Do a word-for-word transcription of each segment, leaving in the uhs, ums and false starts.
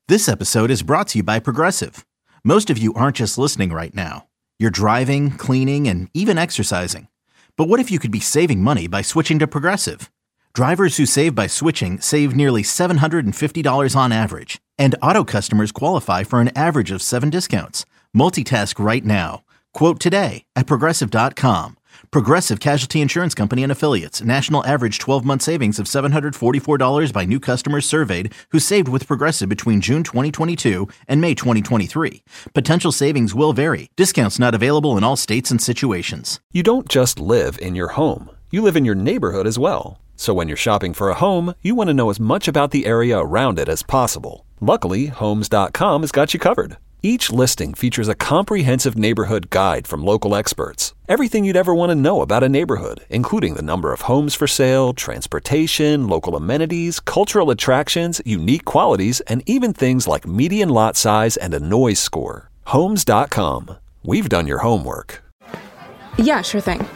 This episode is brought to you by Progressive. Most of you aren't just listening right now. You're driving, cleaning, and even exercising. But what if you could be saving money by switching to Progressive? Drivers who save by switching save nearly seven hundred fifty dollars on average. And auto customers qualify for an average of seven discounts. Multitask right now. Quote today at Progressive dot com. Progressive Casualty Insurance Company and Affiliates. National average twelve-month savings of seven hundred forty-four dollars by new customers surveyed who saved with Progressive between June twenty twenty-two and May twenty twenty-three. Potential savings will vary. Discounts not available in all states and situations. You don't just live in your home. You live in your neighborhood as well. So when you're shopping for a home, you want to know as much about the area around it as possible. Luckily, Homes dot com has got you covered. Each listing features a comprehensive neighborhood guide from local experts. Everything you'd ever want to know about a neighborhood, including the number of homes for sale, transportation, local amenities, cultural attractions, unique qualities, and even things like median lot size and a noise score. Homes dot com. We've done your homework. Yeah, sure thing.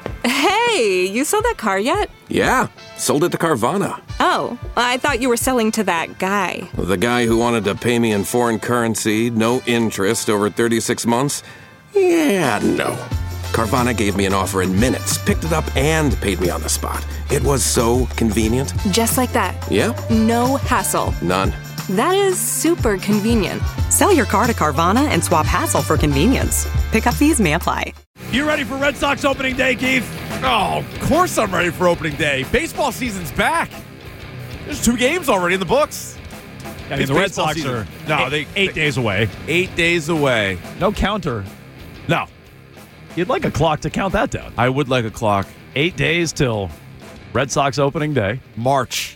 Hey, you sold that car yet? Yeah, sold it to Carvana. Oh, I thought you were selling to that guy. The guy who wanted to pay me in foreign currency, no interest, over thirty-six months? Yeah, no. Carvana gave me an offer in minutes, picked it up, and paid me on the spot. It was so convenient. Just like that. Yeah. No hassle. None. That is super convenient. Sell your car to Carvana and swap hassle for convenience. Pickup fees may apply. You ready for Red Sox opening day, Keith? Oh, of course I'm ready for opening day. Baseball season's back. There's two games already in the books. I mean, the Red Sox season. are no, eight, they, eight they, days away. Eight days away. No counter. No. You'd like a clock to count that down. I would like a clock. Eight days till Red Sox opening day. March.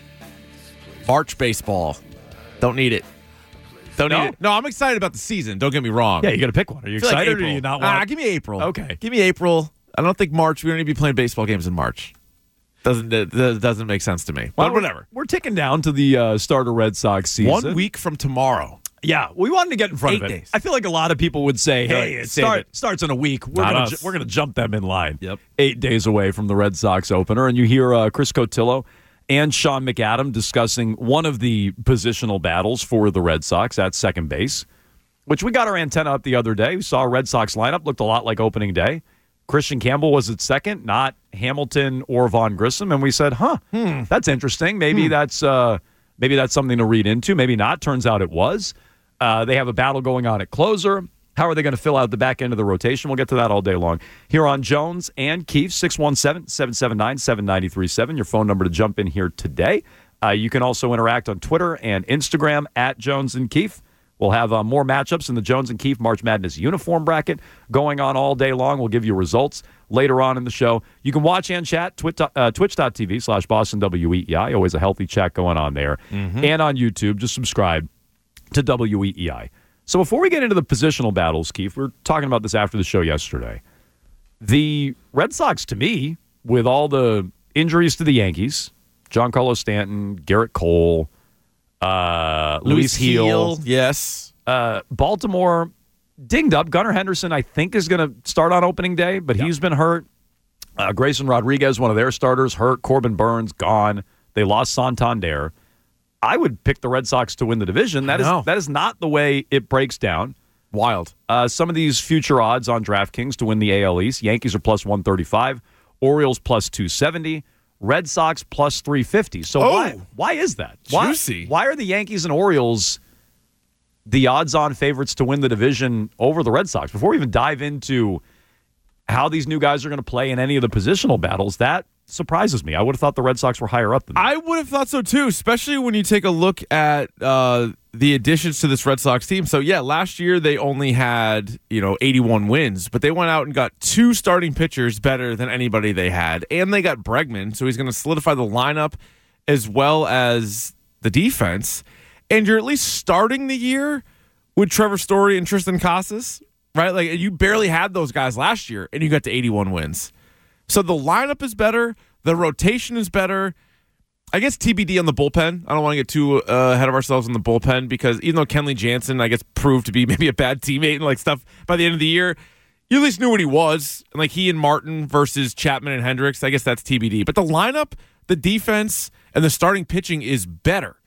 March baseball. Don't need it. Don't no? need it. No, I'm excited about the season. Don't get me wrong. Yeah, you got to pick one. Are you excited like or do you not want? Ah, give me April. Okay. Give me April. I don't think March. We don't need to be playing baseball games in March. Doesn't it doesn't make sense to me. Well, but whatever. We're, we're ticking down to the uh, start of Red Sox season. One week from tomorrow. Yeah, we wanted to get in front Eight of it. days. I feel like a lot of people would say, "Hey, it, start, it starts in a week. We're Not gonna us. ju- we're gonna jump them in line." Yep. Eight days away from the Red Sox opener, and you hear uh, Chris Cotillo and Sean McAdam discussing one of the positional battles for the Red Sox at second base, which we got our antenna up the other day. We saw a Red Sox lineup, looked a lot like opening day. Christian Campbell was at second, not Hamilton or Vaughn Grissom, and we said, huh, hmm. that's interesting. Maybe hmm. that's uh, maybe that's something to read into. Maybe not. Turns out it was. Uh, they have a battle going on at closer. How are they going to fill out the back end of the rotation? We'll get to that all day long. Here on Jones and Keefe, six one seven, seven seven nine, seven nine three seven, your phone number to jump in here today. Uh, you can also interact on Twitter and Instagram at Jones and Keefe. We'll have uh, more matchups in the Jones and Keefe March Madness uniform bracket going on all day long. We'll give you results later on in the show. You can watch and chat, twitch, uh, twitch.tv slash Boston W E E I. Always a healthy chat going on there. Mm-hmm. And on YouTube, just subscribe to W E E I. So before we get into the positional battles, Keith, we were talking about this after the show yesterday. The Red Sox, to me, with all the injuries to the Yankees, Giancarlo Stanton, Garrett Cole, uh, Luis Heel, yes, uh, Baltimore dinged up. Gunnar Henderson, I think, is going to start on opening day, but yep. he's been hurt. Uh, Grayson Rodriguez, one of their starters, hurt. Corbin Burns, gone. They lost Santander. I would pick the Red Sox to win the division. That is that is not the way it breaks down. Wild. Uh, some of these future odds on DraftKings to win the A L East. Yankees are plus one thirty-five. Orioles plus two seventy. Red Sox plus three fifty. So oh, why why is that? Why, juicy. Why are the Yankees and Orioles the odds-on favorites to win the division over the Red Sox? Before we even dive into how these new guys are going to play in any of the positional battles, that surprises me. I would have thought the Red Sox were higher up than that. I would have thought so too, especially when you take a look at uh, the additions to this Red Sox team. So yeah, last year they only had, you know, eighty-one wins, but they went out and got two starting pitchers better than anybody they had, and they got Bregman, so he's going to solidify the lineup as well as the defense. And you're at least starting the year with Trevor Story and Tristan Casas, right? Like, you barely had those guys last year, and you got to eighty-one wins. So the lineup is better. The rotation is better. I guess T B D on the bullpen. I don't want to get too uh, ahead of ourselves on the bullpen because even though Kenley Jansen, I guess, proved to be maybe a bad teammate and like stuff by the end of the year, you at least knew what he was. And like he and Martin versus Chapman and Hendricks, I guess that's T B D. But the lineup, the defense, and the starting pitching is better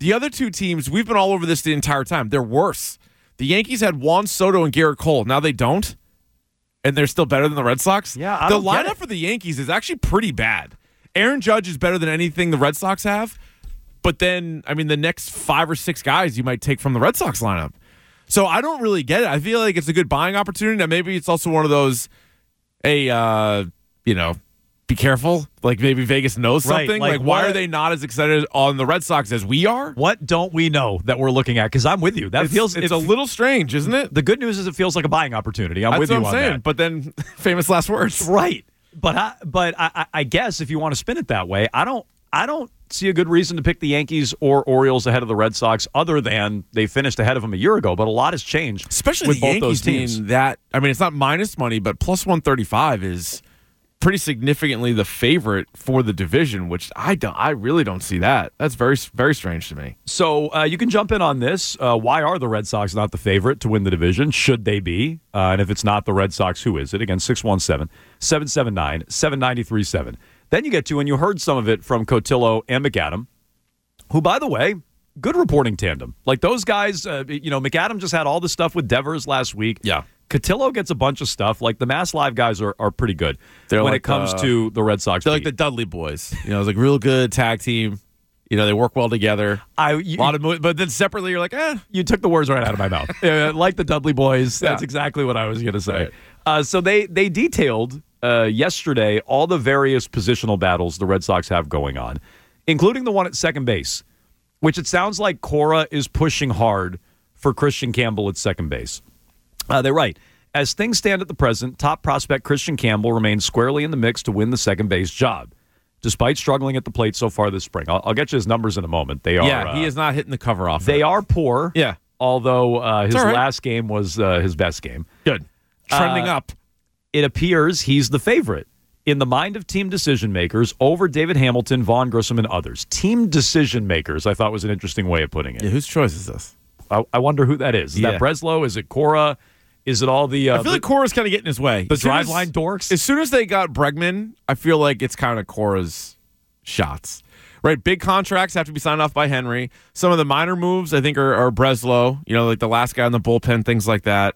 The other two teams, we've been all over this the entire time. They're worse. The Yankees had Juan Soto and Garrett Cole. Now they don't, and they're still better than the Red Sox. Yeah, I the don't get lineup it. for the Yankees is actually pretty bad. Aaron Judge is better than anything the Red Sox have, but then, I mean, the next five or six guys you might take from the Red Sox lineup. So I don't really get it. I feel like it's a good buying opportunity. Now maybe it's also one of those, hey, uh, you know, be careful. Like maybe Vegas knows Right, something. like Like, why what- are they not as excited on the Red Sox as we are? What don't we know that we're looking at? Because I'm with you. That It's, feels it's it- a little strange, isn't it? The good news is it feels like a buying opportunity. I'm That's with what you I'm on saying. that. But then, famous last words. Right. But I, but I, I- I guess if you want to spin it that way, I don't I don't see a good reason to pick the Yankees or Orioles ahead of the Red Sox, other than they finished ahead of them a year ago. But a lot has changed, Especially with the both Yankees those teams. being that. I mean, it's not minus money, but plus one thirty-five is pretty significantly the favorite for the division, which I don't. I really don't see that. That's very very strange to me. So uh, you can jump in on this. Uh, why are the Red Sox not the favorite to win the division? Should they be? Uh, and if it's not the Red Sox, who is it? Again, six one seven, seven seven nine, seven nine three seven. Then you get to, and you heard some of it from Cotillo and McAdam, who, by the way, good reporting tandem. Like those guys, uh, you know, McAdam just had all the stuff with Devers last week. Yeah. Cotillo gets a bunch of stuff. Like the Mass Live guys are, are pretty good They're when like it comes the- to the Red Sox. They're like beat. the Dudley boys. You know, it's like real good tag team. You know, they work well together. I, A you, lot of, mo- but then separately, you're like, eh. you took the words right out of my mouth. Uh, like the Dudley Boys. That's Yeah. exactly what I was going to say. Right. Uh, so they they detailed uh, yesterday all the various positional battles the Red Sox have going on, including the one at second base, which it sounds like Cora is pushing hard for Christian Campbell at second base. Uh, they're right. As things stand at the present, top prospect Christian Campbell remains squarely in the mix to win the second base job, despite struggling at the plate so far this spring. I'll, I'll get you his numbers in a moment. They are Yeah, he uh, is not hitting the cover off. They of it. are poor. Yeah. Although uh, his all right. last game was uh, his best game. Good. Trending Uh, up. It appears he's the favorite in the mind of team decision makers over David Hamilton, Vaughn Grissom, and others. Team decision makers, I thought was an interesting way of putting it. Yeah, whose choice is this? I, I wonder who that is. Is Yeah. that Breslow? Is it Cora? Is it all the uh, I feel the, like Cora's kind of getting his way. the As soon as- driveline dorks? As soon as they got Bregman, I feel like it's kind of Cora's shots. Right, big contracts have to be signed off by Henry. Some of the minor moves, I think, are, are Breslow. You know, like the last guy in the bullpen, things like that.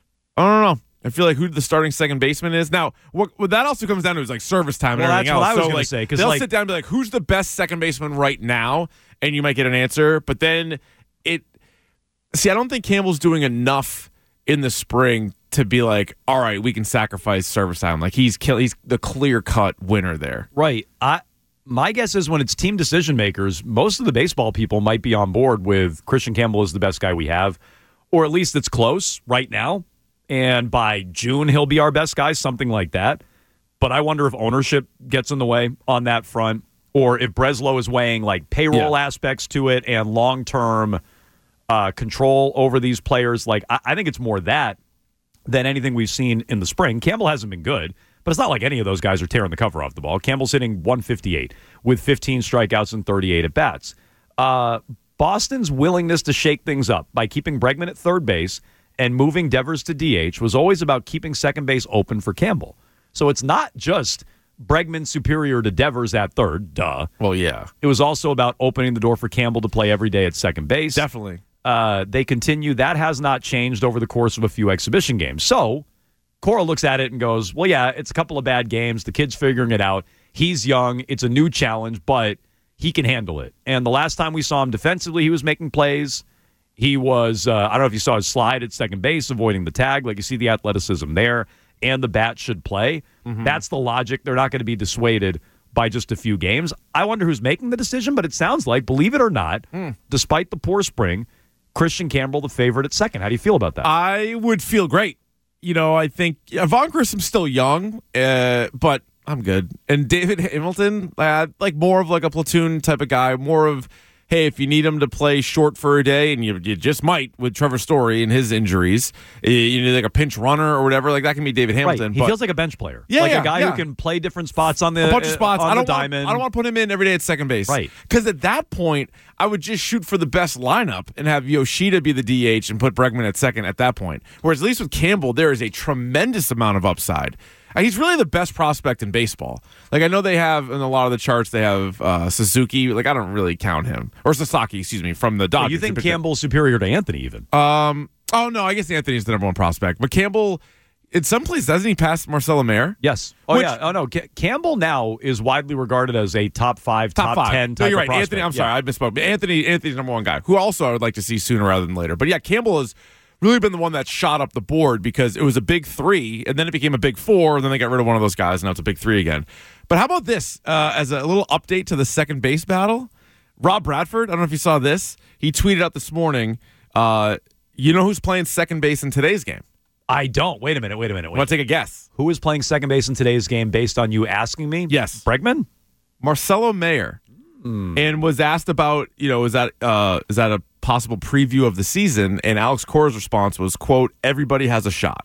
I don't know. I feel like who the starting second baseman is now. What, what that also comes down to is like service time and Well, everything that's what else. I was so gonna like say, 'cause, they'll like- sit down and be like, "Who's the best second baseman right now?" And you might get an answer. But then it. See, I don't think Campbell's doing enough in the spring to be like, all right, we can sacrifice service time. Like he's kill, he's the clear cut winner there. Right. I my guess is when it's team decision makers, most of the baseball people might be on board with Christian Campbell is the best guy we have, or at least it's close right now. And by June, he'll be our best guy, something like that. But I wonder if ownership gets in the way on that front, or if Breslow is weighing like payroll Yeah. aspects to it and long term uh, control over these players. Like I, I think it's more that than anything we've seen in the spring. Campbell hasn't been good, but it's not like any of those guys are tearing the cover off the ball. Campbell's hitting one fifty-eight with fifteen strikeouts and thirty-eight at bats. Uh, Boston's willingness to shake things up by keeping Bregman at third base and moving Devers to D H was always about keeping second base open for Campbell. So it's not just Bregman superior to Devers at third, duh. Well, yeah, It was also about opening the door for Campbell to play every day at second base. definitely. Uh, they continue. That has not changed over the course of a few exhibition games. So Cora looks at it and goes, well, yeah, it's a couple of bad games. The kid's figuring it out. He's young. It's a new challenge, but he can handle it. And the last time we saw him defensively, he was making plays. He was, uh, I don't know if you saw his slide at second base, avoiding the tag. Like you see the athleticism there, and the bat should play. Mm-hmm. That's the logic. They're not going to be dissuaded by just a few games. I wonder who's making the decision, but it sounds like, believe it or not, mm. despite the poor spring, Christian Campbell the favorite at second. How do you feel about that? I would feel great. You know, I think yeah, Vaughn Grissom's still young, uh, but I'm good. And David Hamilton, uh, like more of like a platoon type of guy, more of, hey, if you need him to play short for a day, and you, you just might with Trevor Story and his injuries, you need like a pinch runner or whatever, like that can be David Hamilton. Right. He but, feels like a bench player. Yeah, like yeah, a guy yeah. who can play different spots on the a bunch of spots. Uh, on I don't the want, diamond. I don't want to put him in every day at second base. Right. Because at that point, I would just shoot for the best lineup and have Yoshida be the D H and put Bregman at second at that point. Whereas at least with Campbell, there is a tremendous amount of upside. And he's really the best prospect in baseball. Like, I know they have, in a lot of the charts, they have uh, Suzuki. Like, I don't really count him. Or Sasaki, excuse me, from the Dodgers. Well, you think Campbell's superior to Anthony even? Um. Oh, no, I guess Anthony's the number one prospect. But Campbell, in some places, hasn't he passed Marcelo Mayer? Yes. Oh, Which, yeah. Oh, no. C- Campbell now is widely regarded as a top five, top, top five. ten type No, you're right. of prospect. Anthony, I'm sorry, yeah. I misspoke. But Anthony, Anthony's number one guy, who also I would like to see sooner rather than later. But yeah, Campbell has really been the one that shot up the board because it was a big three, and then it became a big four, and then they got rid of one of those guys, and now it's a big three again. But how about this uh, as a little update to the second base battle? Rob Bradford, I don't know if you saw this. He tweeted out this morning, uh, you know who's playing second base in today's game? I don't. Wait a minute. Wait a minute. Wait. Want to take a guess? Who is playing second base in today's game based on you asking me? Yes. Bregman? Marcelo Mayer. Mm. And was asked about, you know, is that uh, is that a possible preview of the season? And Alex Cora's response was, quote, everybody has a shot.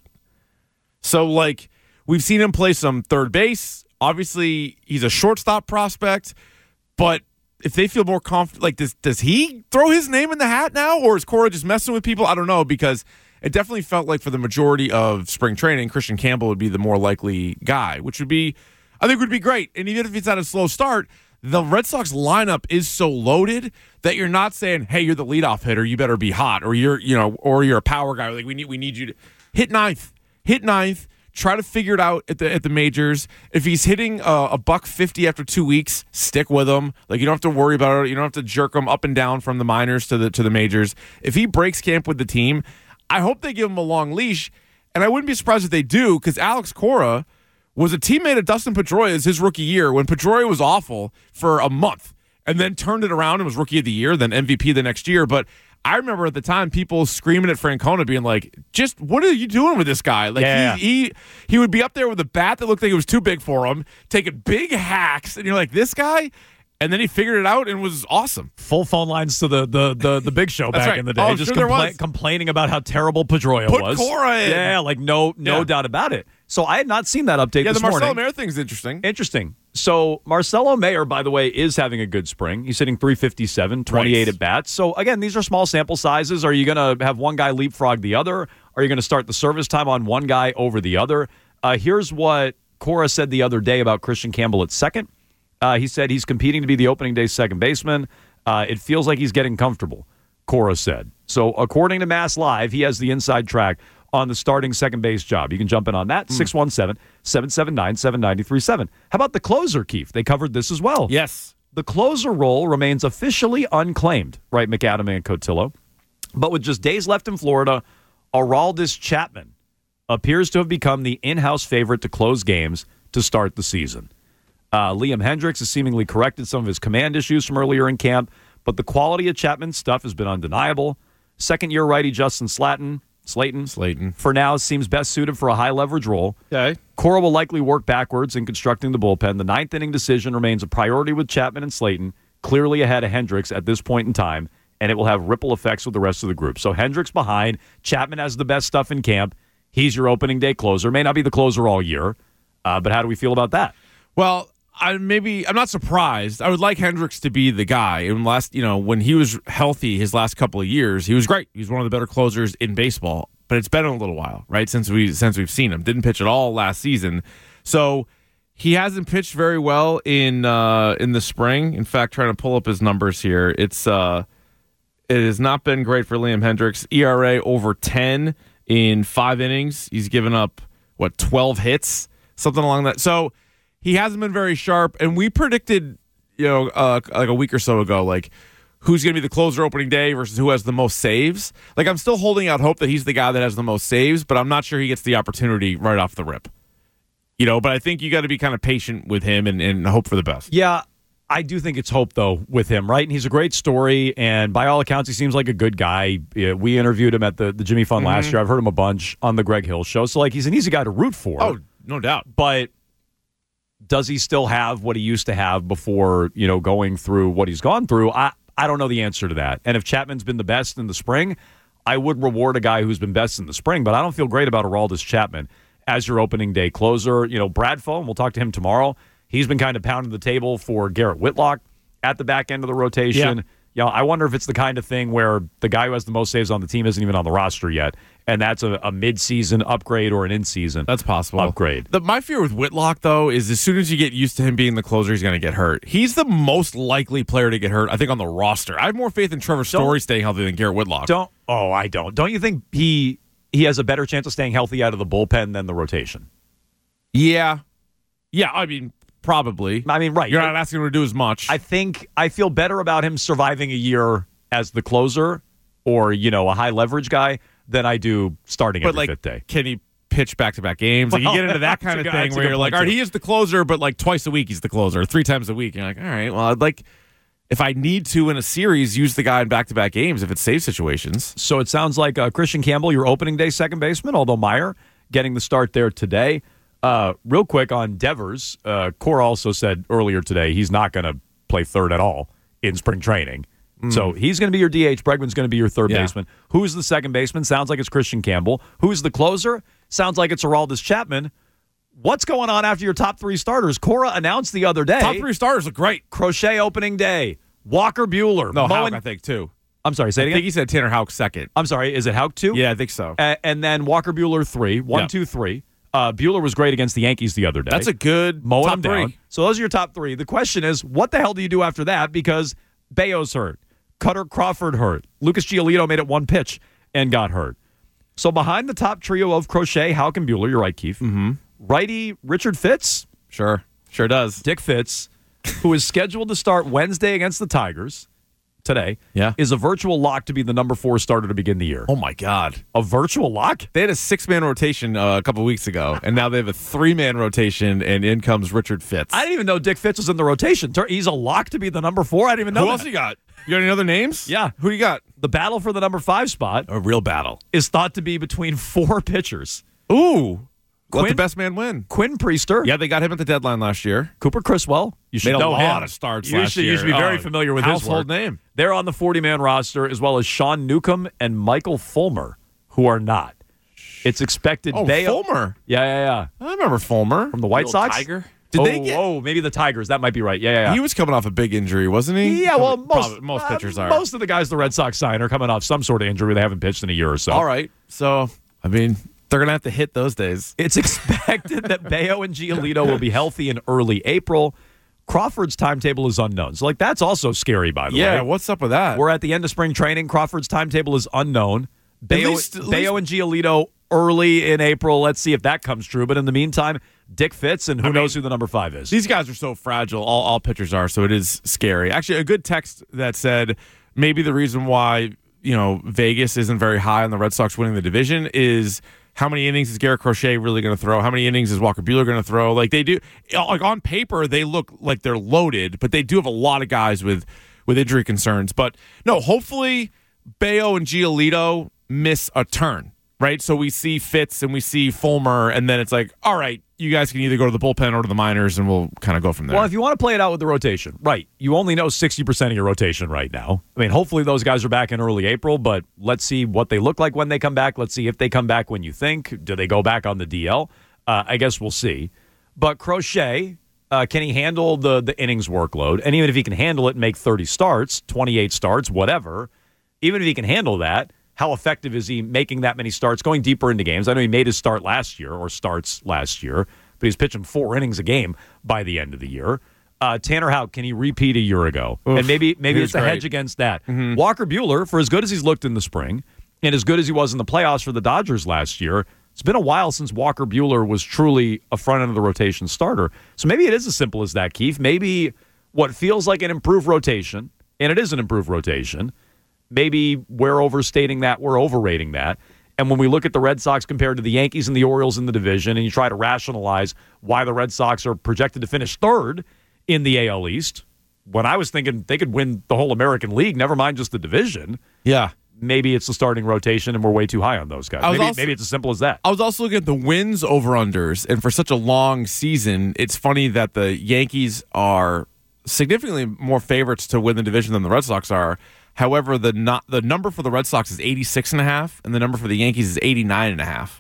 So, like, we've seen him play some third base. Obviously, he's a shortstop prospect. But if they feel more confident, like, does, does he throw his name in the hat now? Or is Cora just messing with people? I don't know, because it definitely felt like for the majority of spring training, Christian Campbell would be the more likely guy, which would be, I think would be great. And even if it's at a slow start, the Red Sox lineup is so loaded that you're not saying, hey, you're the leadoff hitter, you better be hot, or you're, you know, or you're a power guy. Like, we need we need you to hit ninth. Hit ninth. Try to figure it out at the at the majors. If he's hitting a, a buck fifty after two weeks, stick with him. Like, you don't have to worry about it. You don't have to jerk him up and down from the minors to the to the majors. If he breaks camp with the team, I hope they give him a long leash, and I wouldn't be surprised if they do, because Alex Cora was a teammate of Dustin Pedroia's his rookie year when Pedroia was awful for a month and then turned it around and was rookie of the year, then M V P the next year. But I remember at the time people screaming at Francona being like, just what are you doing with this guy? Like, yeah. he, he he would be up there with a bat that looked like it was too big for him, taking big hacks, and you're like, this guy? And then he figured it out and was awesome. Full phone lines to the the the, the big show back right. in the day. Oh, just sure compla- complaining about how terrible Pedroia Put was. Cora in. Yeah, like no no Yeah. doubt about it. So I had not seen that update Yeah, this the Marcelo morning. Mayer thing's interesting. Interesting. So Marcelo Mayer, by the way, is having a good spring. He's hitting three fifty-seven, twenty-eight Right. at bats. So again, these are small sample sizes. Are you going to have one guy leapfrog the other? Are you going to start the service time on one guy over the other? Uh, here's what Cora said the other day about Christian Campbell at second. Uh, he said he's competing to be the opening day second baseman. Uh, it feels like he's getting comfortable, Cora said. So according to Mass Live, he has the inside track on the starting second base job. You can jump in on that, six one seven, seven seven nine, seven nine three seven. How about the closer, Keith? They covered this as well. Yes. The closer role remains officially unclaimed, right, McAdam and Cotillo. But with just days left in Florida, Aroldis Chapman appears to have become the in-house favorite to close games to start the season. Uh, Liam Hendricks has seemingly corrected some of his command issues from earlier in camp, but the quality of Chapman's stuff has been undeniable. Second-year righty Justin Slayton, Slayton, Slayton, for now, seems best suited for a high-leverage role. Okay. Cora will likely work backwards in constructing the bullpen. The ninth-inning decision remains a priority with Chapman and Slayton, clearly ahead of Hendricks at this point in time, and it will have ripple effects with the rest of the group. So Hendricks behind. Chapman has the best stuff in camp. He's your opening day closer. May not be the closer all year, uh, but how do we feel about that? Well, I maybe I'm not surprised. I would like Hendricks to be the guy. And last, you know, when he was healthy his last couple of years, he was great. He was one of the better closers in baseball. But it's been a little while, right, since we since we've seen him. Didn't pitch at all last season, so he hasn't pitched very well in uh, in the spring. In fact, trying to pull up his numbers here, it's uh, it has not been great for Liam Hendricks. E R A over ten in five innings. He's given up what twelve hits, something along that. So he hasn't been very sharp, and we predicted, you know, uh, like a week or so ago, like who's going to be the closer opening day versus who has the most saves. Like, I'm still holding out hope that he's the guy that has the most saves, but I'm not sure he gets the opportunity right off the rip. You know, but I think you got to be kind of patient with him and, and hope for the best. Yeah, I do think it's hope, though, with him, right? And he's a great story, and by all accounts, he seems like a good guy. Yeah, we interviewed him at the, the Jimmy Fund mm-hmm. last year. I've heard him a bunch on the Greg Hill show. So, like, he's an easy guy to root for. Oh, no doubt. But does he still have what he used to have before, you know, going through what he's gone through? I, I don't know the answer to that. And if Chapman's been the best in the spring, I would reward a guy who's been best in the spring, but I don't feel great about Aroldis Chapman as your opening day closer. You know, Brad Fohn, we'll talk to him tomorrow. He's been kind of pounding the table for Garrett Whitlock at the back end of the rotation. Yeah. You know, I wonder if it's the kind of thing where the guy who has the most saves on the team isn't even on the roster yet, and that's a, a mid-season upgrade or an in-season That's possible. upgrade. The, my fear with Whitlock, though, is as soon as you get used to him being the closer, he's going to get hurt. He's the most likely player to get hurt, I think, on the roster. I have more faith in Trevor Story staying healthy than Garrett Whitlock. Don't. Oh, I don't. Don't you think he he has a better chance of staying healthy out of the bullpen than the rotation? Yeah. Yeah, I mean, probably. I mean, right. You're not asking him to do as much. I think I feel better about him surviving a year as the closer or, you know, a high leverage guy than I do starting but every like, fifth day. Can he pitch back-to-back games? Like, you Well, get into that kind of a- thing that's a where good you're like, point, all right, too. he is the closer, but like twice a week he's the closer, or three times a week. You're like, all right, well, I'd like, if I need to in a series, use the guy in back-to-back games if it's save situations. So it sounds like uh, Christian Campbell, your opening day second baseman, although Meyer getting the start there today. Uh, real quick on Devers, uh, Cora also said earlier today he's not going to play third at all in spring training. So he's going to be your D H. Bregman's going to be your third Yeah. baseman. Who's the second baseman? Sounds like it's Christian Campbell. Who's the closer? Sounds like it's Aroldis Chapman. What's going on after your top three starters? Cora announced the other day. Top three starters look great. Crochet opening day. Walker Buehler. No, Moen- Houck, I think, too. I'm sorry, say it I again. think he said Tanner Houck second. I'm sorry, is it Houck two? Yeah, I think so. A- and then Walker Buehler three. One, Yeah. two, three. Uh, Buehler was great against the Yankees the other day. That's a good Mowing top them down. three. So those are your top three. The question is, what the hell do you do after that? Because Bayo's hurt. Cutter Crawford hurt. Lucas Giolito made it one pitch and got hurt. So behind the top trio of Crochet, Houck, and Buehler, you're right, Keith. Mm-hmm. Righty Richard Fitz, Sure. Sure does. Dick Fitz, who is scheduled to start Wednesday against the Tigers today, Yeah. is a virtual lock to be the number four starter to begin the year. Oh, my God. A virtual lock? They had a six-man rotation uh, a couple weeks ago, and now they have a three-man rotation, and in comes Richard Fitz. I didn't even know Dick Fitz was in the rotation. Tur- He's a lock to be the number four. I didn't even know Who that. else you got? You got any other names? Yeah. Who you got? The battle for the number five spot A real battle. is thought to be between four pitchers. Ooh. Let Quinn- the best man win. Quinn Priester, Yeah, they got him at the deadline last year. Cooper Criswell. You should Made a know lot him. of starts you last should, You year. should be very Oh, familiar with his household work. name. They're on the forty-man roster, as well as Sean Newcomb and Michael Fulmer, who are not. It's expected. Oh, Bayo- Fulmer. Yeah, yeah, yeah. I remember Fulmer. From the White Sox. Tiger? Did oh, they get? Oh, maybe the Tigers. That might be right. Yeah, yeah, yeah. He was coming off a big injury, wasn't he? Yeah, well, Probably- most most uh, pitchers are. Most of the guys the Red Sox sign are coming off some sort of injury. They haven't pitched in a year or so. All right. So, I mean, they're going to have to hit those days. It's expected that Bayo and Giolito will be healthy in early April. Crawford's timetable is unknown. So, like, that's also scary, by the Yeah, way. what's up with that? We're at the end of spring training. Crawford's timetable is unknown. Bayo, least- at Bayo and Giolito early in April. Let's see if that comes true. But in the meantime, Dick Fitz, and who I mean, knows who the number five is. These guys are so fragile. All, all pitchers are, so it is scary. Actually, a good text that said maybe the reason why, you know, Vegas isn't very high on the Red Sox winning the division is how many innings is Garrett Crochet really going to throw? How many innings is Walker Buehler going to throw? Like they do, like on paper, they look like they're loaded, but they do have a lot of guys with with injury concerns. But no, hopefully Bayo and Giolito miss a turn, right? So we see Fitz and we see Fulmer, and then it's like, all right, you guys can either go to the bullpen or to the minors, and we'll kind of go from there. Well, if you want to play it out with the rotation, right, you only know sixty percent of your rotation right now. I mean, hopefully those guys are back in early April, but let's see what they look like when they come back. Let's see if they come back when you think. Do they go back on the D L? Uh, I guess we'll see. But Crochet, uh, can he handle the, the innings workload? And even if he can handle it and make thirty starts, twenty-eight starts, whatever, even if he can handle that, how effective is he making that many starts, going deeper into games? I know he made his start last year, or starts last year, but he's pitching four innings a game by the end of the year. Uh, Tanner Houck, can he repeat a year ago? Oof, and maybe maybe he it's was a great. hedge against that. Mm-hmm. Walker Buehler, for as good as he's looked in the spring, and as good as he was in the playoffs for the Dodgers last year, it's been a while since Walker Buehler was truly a front end of the rotation starter. So maybe it is as simple as that, Keith. Maybe what feels like an improved rotation, and it is an improved rotation, maybe we're overstating that, we're overrating that. And when we look at the Red Sox compared to the Yankees and the Orioles in the division, and you try to rationalize why the Red Sox are projected to finish third in the A L East, when I was thinking they could win the whole American League, never mind just the division, yeah. maybe it's the starting rotation and we're way too high on those guys. I was Maybe, also- maybe it's as simple as that. I was also looking at the wins over-unders, and for such a long season, it's funny that the Yankees are significantly more favorites to win the division than the Red Sox are. However, the not, the number for the Red Sox is eighty-six and a half, and the number for the Yankees is eighty-nine and a half.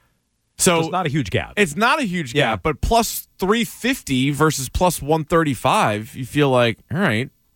So, So it's not a huge gap. It's not a huge gap, Yeah. but plus three fifty versus plus one thirty-five, you feel like, all right,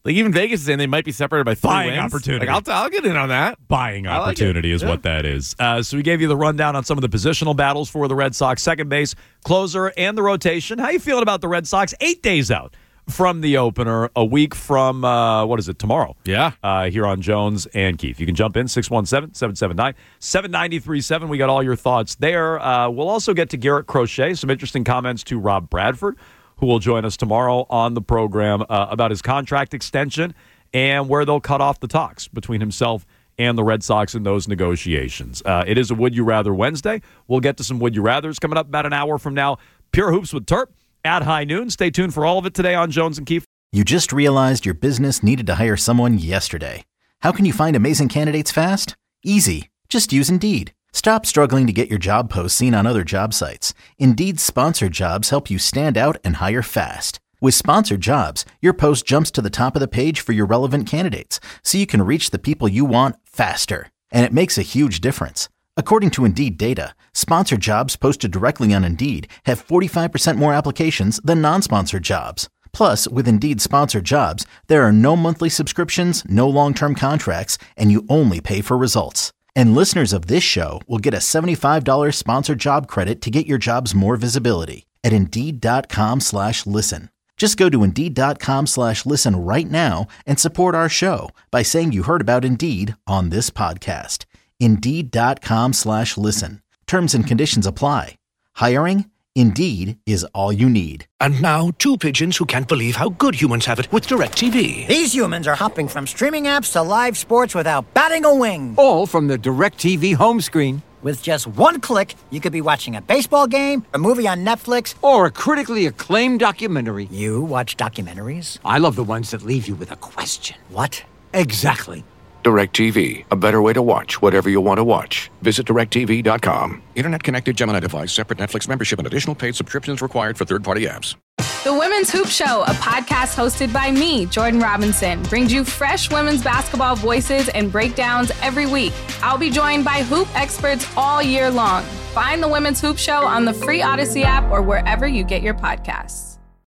Like even Vegas is saying they might be separated by three Buying wins. opportunity. Like I'll, I'll get in on that. Buying I like opportunity it. is Yeah. what that is. Uh, so we gave you the rundown on some of the positional battles for the Red Sox, second base, closer, and the rotation. How you feeling about the Red Sox? Eight days out from the opener, a week from, uh, what is it, tomorrow? Yeah. Uh, here on Jones and Keefe. You can jump in, six one seven, seven seven nine, seven nine three seven. We got all your thoughts there. Uh, we'll also get to Garrett Crochet, some interesting comments to Rob Bradford, who will join us tomorrow on the program uh, about his contract extension and where they'll cut off the talks between himself and the Red Sox in those negotiations. Uh, it is a Would You Rather Wednesday. We'll get to some Would You Rathers coming up about an hour from now. Pure Hoops with Terp at high noon. Stay tuned for all of it today on Jones and Keefe. You just realized your business needed to hire someone yesterday. How can you find amazing candidates fast? Easy. Just use Indeed. Stop struggling to get your job posts seen on other job sites. Indeed's sponsored jobs help you stand out and hire fast. With sponsored jobs, your post jumps to the top of the page for your relevant candidates, so you can reach the people you want faster. And it makes a huge difference. According to Indeed data, sponsored jobs posted directly on Indeed have forty-five percent more applications than non-sponsored jobs. Plus, with Indeed sponsored jobs, there are no monthly subscriptions, no long-term contracts, and you only pay for results. And listeners of this show will get a seventy-five dollars sponsored job credit to get your jobs more visibility at Indeed.com slash listen. Just go to Indeed.com slash listen right now and support our show by saying you heard about Indeed on this podcast. Indeed.com slash listen. Terms and conditions apply. Hiring? Indeed is all you need. And now, two pigeons who can't believe how good humans have it with DirecTV. These humans are hopping from streaming apps to live sports without batting a wing. All from the DirecTV home screen. With just one click, you could be watching a baseball game, a movie on Netflix, or a critically acclaimed documentary. You watch documentaries? I love the ones that leave you with a question. What? Exactly. DirecTV, a better way to watch whatever you want to watch. Visit direct T V dot com. Internet connected Gemini device, separate Netflix membership, and additional paid subscriptions required for third-party apps. The Women's Hoop Show, a podcast hosted by me, Jordan Robinson, brings you fresh women's basketball voices and breakdowns every week. I'll be joined by hoop experts all year long. Find the Women's Hoop Show on the free Odyssey app or wherever you get your podcasts.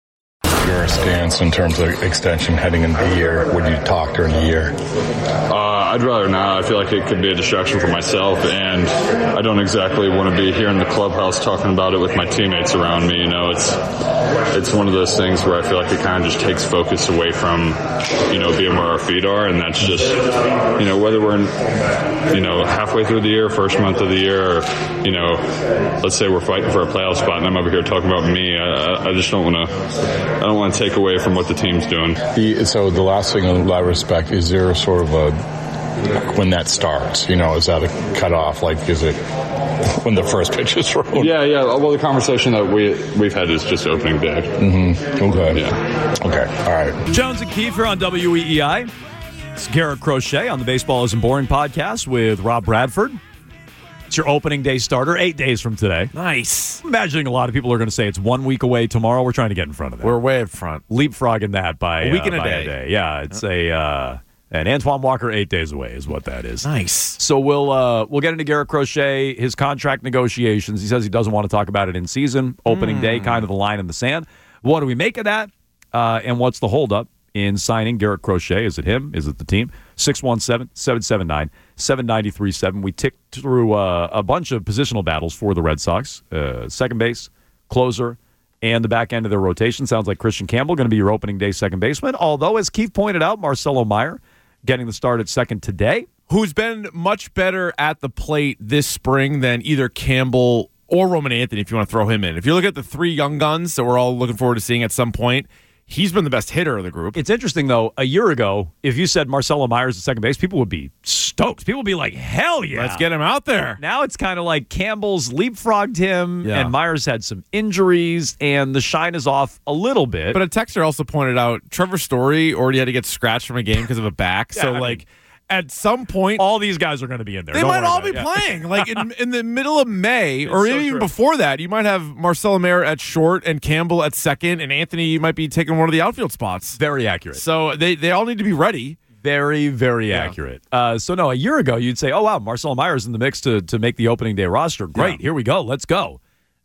Your stance in terms of extension heading into the year? Would you talk during the year? Uh, I'd rather not. I feel like it could be a distraction for myself, and I don't exactly want to be here in the clubhouse talking about it with my teammates around me. You know, it's it's one of those things where I feel like it kind of just takes focus away from, you know, being where our feet are, and that's just, you know, whether we're in, you know, halfway through the year, first month of the year, or, you know, let's say we're fighting for a playoff spot, and I'm over here talking about me. I, I just don't want to. I don't want to take away from what the team's doing. The, so the last thing in that respect, is there sort of a, when that starts, you know, is that a cutoff? Like, is it when the first pitch is thrown? Yeah, yeah. Well, the conversation that we, we've had is just opening day. Mm-hmm. Okay. Yeah. Okay. All right. Jones and Keefe here on W E E I. It's Garrett Crochet on the Baseball Isn't Boring podcast with Rob Bradford. It's your opening day starter, eight days from today. Nice. I'm imagining a lot of people are going to say it's one week away tomorrow. We're trying to get in front of that. We're way in front. Leapfrogging that by a week uh, and a by day. a day. Yeah, it's a uh, an Antoine Walker eight days away is what that is. Nice. So we'll uh, we'll get into Garrett Crochet, his contract negotiations. He says he doesn't want to talk about it in season, opening Mm. day, kind of the line in the sand. What do we make of that? Uh, and what's the holdup in signing Garrett Crochet? Is it him? Is it the team? six one seven, seven seven nine, seven nine three seven. We ticked through uh, a bunch of positional battles for the Red Sox. Uh, second base, closer, and the back end of their rotation. Sounds like Christian Campbell going to be your opening day second baseman. Although, as Keith pointed out, Marcelo Meyer getting the start at second today. Who's been much better at the plate this spring than either Campbell or Roman Anthony, if you want to throw him in. If you look at the three young guns that we're all looking forward to seeing at some point, he's been the best hitter of the group. It's interesting, though. A year ago, if you said Marcelo Myers at second base, people would be stoked. People would be like, hell yeah. Let's get him out there. Now it's kind of like Campbell's leapfrogged him, Yeah. and Myers had some injuries, and the shine is off a little bit. But a texter also pointed out Trevor Story already had to get scratched from a game because of a back. Yeah, so, I like, mean, at some point, all these guys are going to be in there. They Don't might worry all about be it. Yeah. playing. Like in, in the middle of May, or so even true. before that, you might have Marcelo Mayer at short and Campbell at second, and Anthony might be taking one of the outfield spots. Very accurate. So they, they all need to be ready. Very, very Yeah. accurate. Uh, so, no, a year ago, you'd say, oh, wow, Marcelo Myers in the mix to, to make the opening day roster. Great. Yeah. Here we go. Let's go.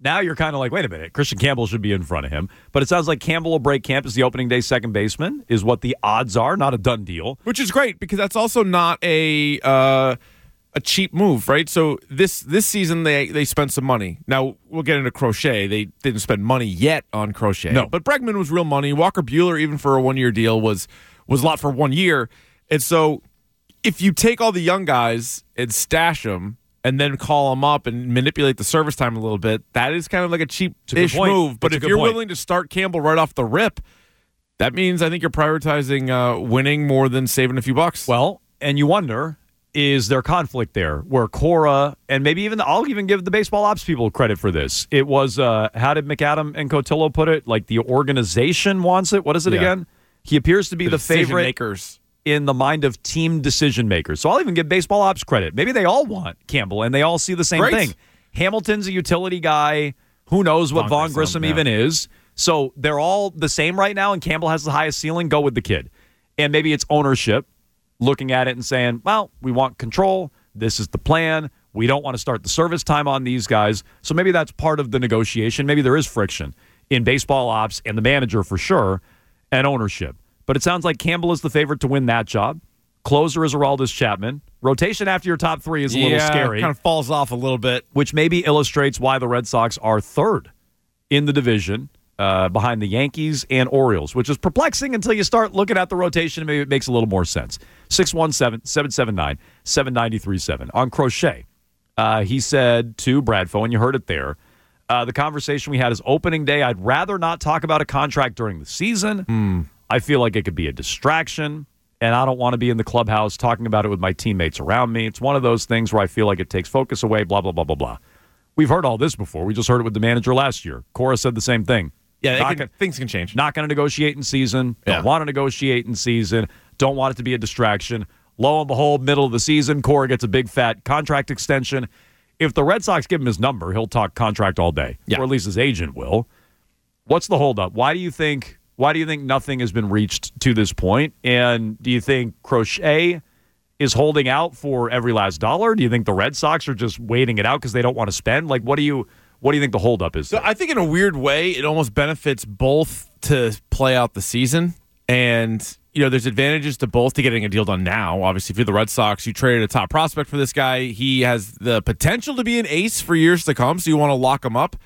Now you're kind of like, wait a minute, Christian Campbell should be in front of him. But it sounds like Campbell will break camp as the opening day second baseman, is what the odds are. Not a done deal. Which is great, because that's also not a uh, a cheap move, right? So this this season, they they spent some money. Now, we'll get into Crochet. They didn't spend money yet on Crochet. No. But Bregman was real money. Walker Buehler, even for a one-year deal, was was a lot for one year. And so if you take all the young guys and stash them, and then call them up and manipulate the service time a little bit, that is kind of like a cheap-ish move. But It's a if good you're point. willing to start Campbell right off the rip, that means I think you're prioritizing uh, winning more than saving a few bucks. Well, and you wonder, is there conflict there where Cora, and maybe even, I'll even give the baseball ops people credit for this. It was, uh, how did McAdam and Cotillo put it? Like the organization wants it. What is it Yeah. again? He appears to be the, The decision favorite makers. in the mind of team decision makers. So I'll even give baseball ops credit. Maybe they all want Campbell, and they all see the same Great. thing. Hamilton's a utility guy. Who knows what Vaughn Vaughn Grissom, Grissom yeah. even is. So they're all the same right now, and Campbell has the highest ceiling. Go with the kid. And maybe it's ownership looking at it and saying, well, we want control. This is the plan. We don't want to start the service time on these guys. So maybe that's part of the negotiation. Maybe there is friction in baseball ops and the manager for sure, and ownership. But it sounds like Campbell is the favorite to win that job. Closer is Aroldis Chapman. Rotation after your top three is a little yeah, scary. kind of falls off a little bit. Which maybe illustrates why the Red Sox are third in the division uh, behind the Yankees and Orioles, which is perplexing until you start looking at the rotation and maybe it makes a little more sense. six one seven, seven seven nine, seven nine three seven. On Crochet, uh, he said to Bradfo, and you heard it there, uh, the conversation we had is opening day. I'd rather not talk about a contract during the season. Mm. I feel like it could be a distraction, and I don't want to be in the clubhouse talking about it with my teammates around me. It's one of those things where I feel like it takes focus away, blah, blah, blah, blah, blah. We've heard all this before. We just heard it with the manager last year. Cora said the same thing. Yeah, Not can, gonna- things can change. Not going to negotiate in season. Don't Yeah. want to negotiate in season. Don't want it to be a distraction. Lo and behold, middle of the season, Cora gets a big fat contract extension. If the Red Sox give him his number, he'll talk contract all day, Yeah. or at least his agent will. What's the holdup? Why do you think? Why do you think nothing has been reached to this point? And do you think Crochet is holding out for every last dollar? Do you think the Red Sox are just waiting it out because they don't want to spend? Like, what do you what do you think the holdup is? So I think in a weird way, it almost benefits both to play out the season. And, you know, there's advantages to both to getting a deal done now. Obviously, if you're the Red Sox, you traded a top prospect for this guy. He has the potential to be an ace for years to come, so you want to lock him up.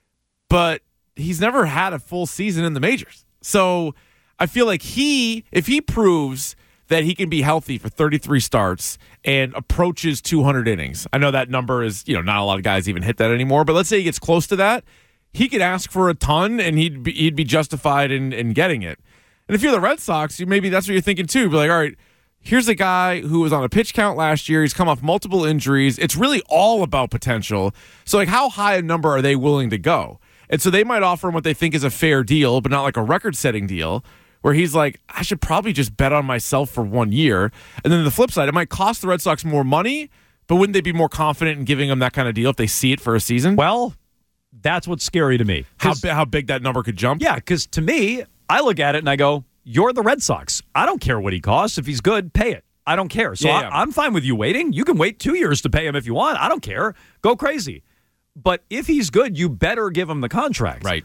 But he's never had a full season in the majors. So I feel like he, if he proves that he can be healthy for thirty-three starts and approaches two hundred innings. I know that number is, you know, not a lot of guys even hit that anymore, but let's say he gets close to that, he could ask for a ton and he'd be, he'd be justified in, in getting it. And if you're the Red Sox, you maybe that's what you're thinking too. Be like, all right, here's a guy who was on a pitch count last year. He's come off multiple injuries. It's really all about potential. So like, how high a number are they willing to go? And so they might offer him what they think is a fair deal, but not like a record-setting deal, where he's like, I should probably just bet on myself for one year. And then the flip side, it might cost the Red Sox more money, but wouldn't they be more confident in giving him that kind of deal if they see it for a season? Well, that's what's scary to me. How, bi- how big that number could jump? Yeah, because to me, I look at it and I go, you're the Red Sox. I don't care what he costs. If he's good, pay it. I don't care. So Yeah, I, yeah. I'm fine with you waiting. You can wait two years to pay him if you want. I don't care. Go crazy. But if he's good, you better give him the contract. Right.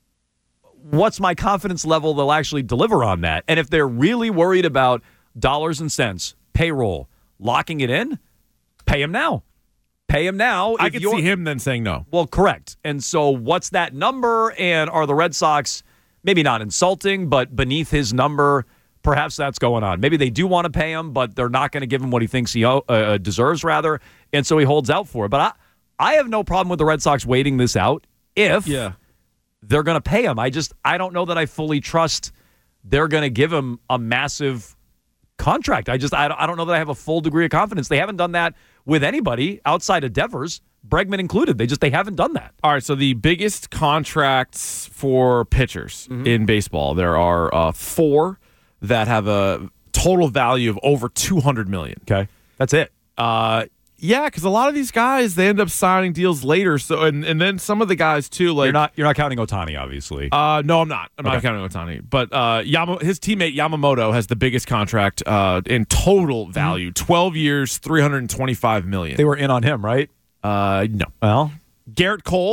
What's my confidence level they'll actually deliver on that? And if they're really worried about dollars and cents, payroll, locking it in, pay him now. Pay him now. I If could you're- see him then saying no. Well, correct. And so what's that number? And are the Red Sox maybe not insulting, but beneath his number? Perhaps that's going on. Maybe they do want to pay him, but they're not going to give him what he thinks he uh, deserves, rather. And so he holds out for it. But I, I have no problem with the Red Sox waiting this out if Yeah. they're going to pay him. I just, I don't know that I fully trust they're going to give him a massive contract. I just, I don't, I don't know that I have a full degree of confidence. They haven't done that with anybody outside of Devers, Bregman included. They just, they haven't done that. All right, so the biggest contracts for pitchers Mm-hmm. in baseball, there are uh, four that have a total value of over two hundred million dollars. Okay. That's it. Uh, yeah, because a lot of these guys, they end up signing deals later. So, and, and then some of the guys too, like You're not, you're not counting Otani, obviously. Uh, no, I'm not. I'm not Okay. counting Otani. But uh, Yama, his teammate Yamamoto has the biggest contract uh, in total value, twelve years, three hundred twenty-five million. They were in on him, right? Uh, no. Well, Garrett Cole,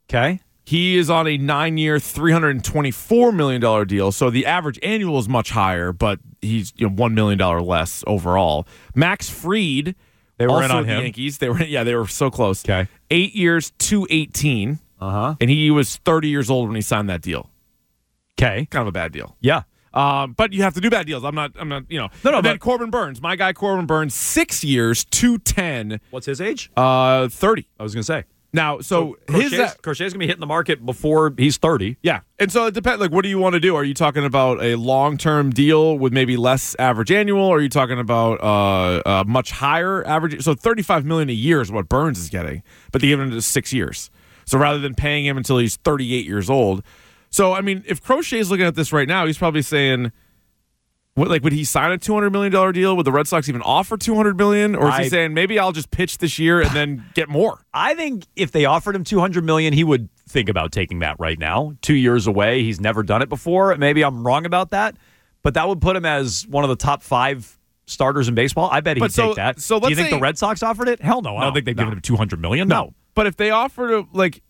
Okay. He is on a nine-year, three hundred twenty-four million dollars deal, so the average annual is much higher, but he's you know, one million dollars less overall. Max Fried, they were also in on the him. Yankees. They were, yeah, they were so close. Okay. Eight years, two eighteen, Uh-huh. and he was thirty years old when he signed that deal. Okay. Kind of a bad deal. Yeah. Um, but you have to do bad deals. I'm not, I'm not, you know. No, no, and then but- Corbin Burns, my guy Corbin Burns, six years, two ten. What's his age? Uh, thirty. I was going to say. Now, so, so his Crochet's, Crochet's going to be hitting the market before he's thirty. Yeah. And so it depends. Like, what do you want to do? Are you talking about a long-term deal with maybe less average annual? Or are you talking about uh, a much higher average? So thirty-five million dollars a year is what Burns is getting, but they give him to six years. So rather than paying him until he's thirty-eight years old. So, I mean, if Crochet's looking at this right now, he's probably saying, what, like, would he sign a two hundred million dollars deal? Would the Red Sox even offer two hundred million dollars? Or is I, he saying, maybe I'll just pitch this year and then get more? I think if they offered him two hundred million dollars, he would think about taking that right now. Two years away. He's never done it before. Maybe I'm wrong about that, but that would put him as one of the top five starters in baseball. I bet he'd But so- take that. so Do you let's think say- the Red Sox offered it? Hell no. I No, don't think they've no. given him two hundred million dollars. No. But if they offered, like,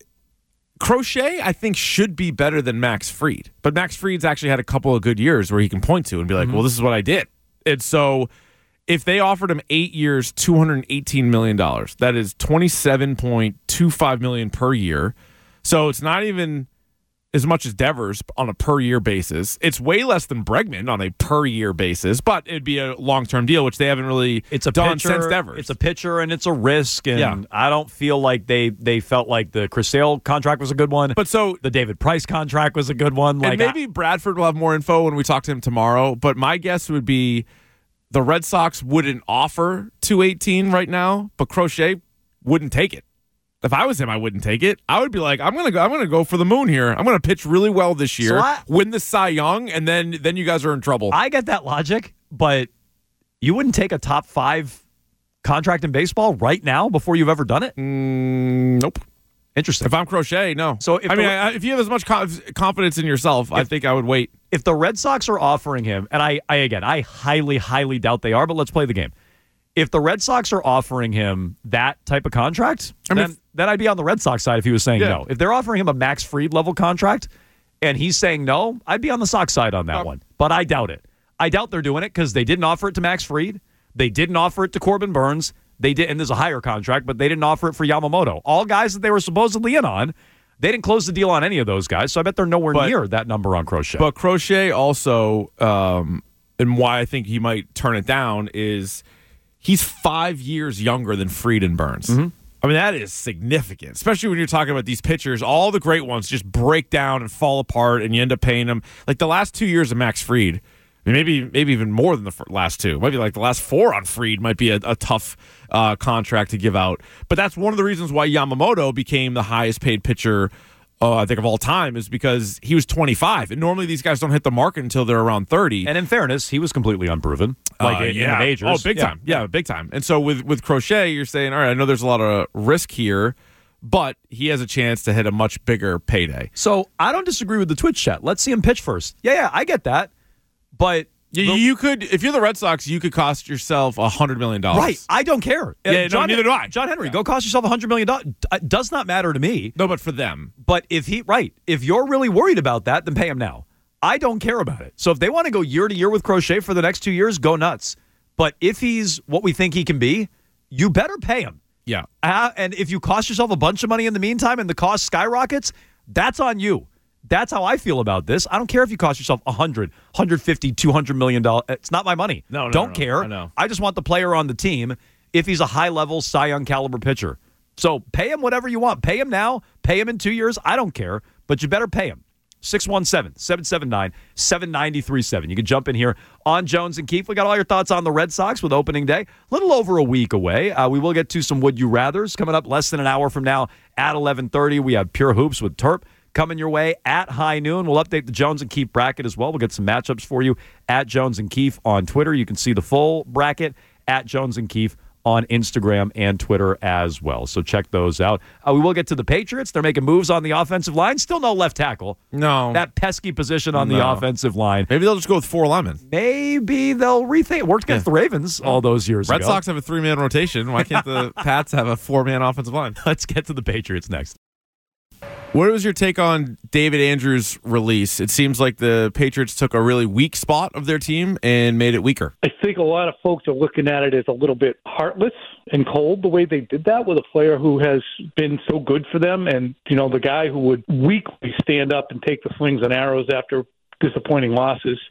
Crochet, I think, should be better than Max Fried. But Max Fried's actually had a couple of good years where he can point to and be like, Mm-hmm. well, this is what I did. And so if they offered him eight years, two hundred eighteen million dollars, that is twenty-seven point two five million dollars per year. So it's not even as much as Devers on a per-year basis. It's way less than Bregman on a per-year basis, but it'd be a long-term deal, which they haven't really It's a done pitcher, since Devers. It's a pitcher, and it's a risk, and Yeah. I don't feel like they they felt like the Chris Sale contract was a good one. But so the David Price contract was a good one. Like and maybe Bradford will have more info when we talk to him tomorrow, but my guess would be the Red Sox wouldn't offer two eighteen right now, but Crochet wouldn't take it. If I was him, I wouldn't take it. I would be like, I'm gonna go. I'm gonna go for the moon here. I'm gonna pitch really well this year, So I- win the Cy Young, and then then you guys are in trouble. I get that logic, but you wouldn't take a top five contract in baseball right now before you've ever done it? Mm, nope. Interesting. If I'm Crochet, no. So if I the- mean, I, if you have as much conf- confidence in yourself, I think I would wait. If the Red Sox are offering him, and I, I again, I highly, highly doubt they are, but let's play the game. If the Red Sox are offering him that type of contract, I mean, then, then I'd be on the Red Sox side if he was saying Yeah. no. If they're offering him a Max Fried level contract and he's saying no, I'd be on the Sox side on that Oh. one. But I doubt it. I doubt they're doing it because they didn't offer it to Max Fried. They didn't offer it to Corbin Burns. They did, and there's a higher contract, but they didn't offer it for Yamamoto. All guys that they were supposedly in on, they didn't close the deal on any of those guys. So I bet they're nowhere But- near that number on Crochet. But Crochet also, um, and why I think he might turn it down is he's five years younger than Fried and Burns. Mm-hmm. I mean, that is significant, especially when you're talking about these pitchers. All the great ones just break down and fall apart, and you end up paying them. Like the last two years of Max Fried, I mean, maybe maybe even more than the fir- last two. Maybe like the last four on Fried might be a, a tough uh, contract to give out. But that's one of the reasons why Yamamoto became the highest paid pitcher, uh, I think, of all time, is because he was twenty-five. And normally these guys don't hit the market until they're around thirty. And in fairness, he was completely unproven. Like Uh, in, yeah. in the majors. Oh, big Yeah. time. Yeah, big time. And so with, with Crochet, you're saying, all right, I know there's a lot of risk here, but he has a chance to hit a much bigger payday. So I don't disagree with the Twitch chat. Let's see him pitch first. Yeah, yeah, I get that. But You, the- you could, if you're the Red Sox, you could cost yourself one hundred million dollars. right, I don't care. Uh, Yeah, no, neither do I. John Henry, go cost yourself one hundred million dollars. It does not matter to me. No, but for them. But if he, right, if you're really worried about that, then pay him now. I don't care about it. So if they want to go year to year with Crochet for the next two years, go nuts. But if he's what we think he can be, you better pay him. Yeah. Uh, and if you cost yourself a bunch of money in the meantime and the cost skyrockets, that's on you. That's how I feel about this. I don't care if you cost yourself one hundred, one hundred fifty, two hundred million dollars. It's not my money. No, no, Don't no, care. I know. I just want the player on the team if he's a high-level Cy Young caliber pitcher. So pay him whatever you want. Pay him now. Pay him in two years. I don't care. But you better pay him. six one seven, seven seven nine, seven nine three seven. You can jump in here on Jones and Keefe. We got all your thoughts on the Red Sox with opening day. A little over a week away. Uh, we will get to some Would You Rathers coming up less than an hour from now at eleven thirty. We have Pure Hoops with Terp coming your way at high noon. We'll update the Jones and Keefe bracket as well. We'll get some matchups for you at Jones and Keefe on Twitter. You can see the full bracket at Jones and Keefe on Instagram and Twitter as well. So check those out. Uh, we will get to the Patriots. They're making moves on the offensive line. Still no left tackle. No. That pesky position on the No. offensive line. Maybe they'll just go with four linemen. Maybe they'll rethink. It worked against the Ravens all those years Red ago. Sox have a three-man rotation. Why can't the Pats have a four-man offensive line? Let's get to the Patriots next. What was your take on David Andrews' release? It seems like the Patriots took a really weak spot of their team and made it weaker. I think a lot of folks are looking at it as a little bit heartless and cold the way they did that with a player who has been so good for them, and you know the guy who would weekly stand up and take the slings and arrows after disappointing losses.